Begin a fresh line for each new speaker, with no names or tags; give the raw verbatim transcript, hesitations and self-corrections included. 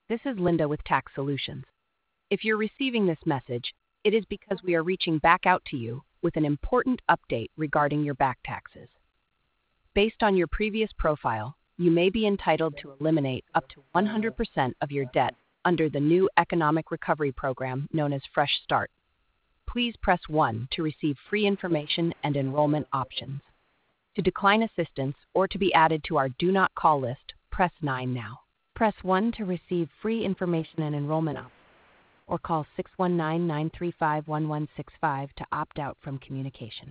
This is Linda with Tax Solutions. If you're receiving this message, it is because we are reaching back out to you with an important update regarding your back taxes. Based on your previous profile, you may be entitled to eliminate up to one hundred percent of your debt under the new Economic Recovery Program known as Fresh Start. Please press one to receive free information and enrollment options. To decline assistance or to be added to our Do Not Call list, press nine now. Press one to receive free information and enrollment options, or call six one nine, nine three five, one one six five to opt out from communication.